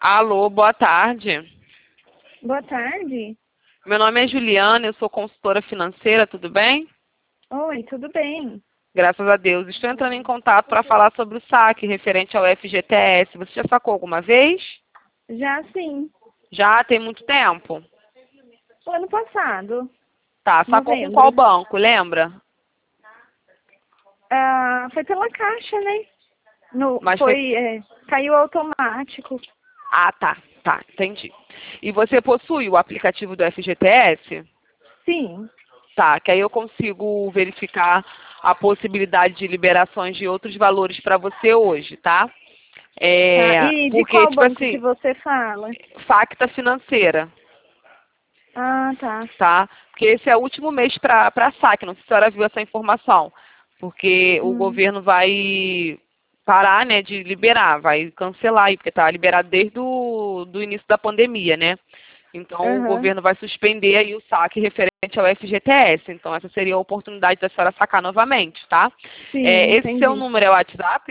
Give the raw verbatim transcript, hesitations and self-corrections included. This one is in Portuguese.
Alô, boa tarde. Boa tarde. Meu nome é Juliana, eu sou consultora financeira, tudo bem? Oi, tudo bem? Graças a Deus. Estou entrando em contato para falar sobre o saque referente ao F G T S. Você já sacou alguma vez? Já sim. Já tem muito tempo? O ano passado, Tá, sacou com qual novembro. banco, lembra? Ah, foi pela Caixa, né? No, Mas foi... foi, é, caiu automático. Ah, tá, tá, entendi. E você possui o aplicativo do F G T S? Sim. Tá, que aí eu consigo verificar a possibilidade de liberações de outros valores para você hoje, tá? Tá. É, E de porque, qual tipo banco que assim, você fala? facta financeira, Ah, tá. tá? Porque esse é o último mês para saque, não sei se a senhora viu essa informação. Porque o Hum. governo vai parar, né, de liberar, vai cancelar aí, porque está liberado desde o do início da pandemia, né? Então o Aham. governo vai suspender aí o saque referente ao F G T S. Então essa seria a oportunidade da senhora sacar novamente, tá? Sim, É, esse seu entendi. número é o WhatsApp?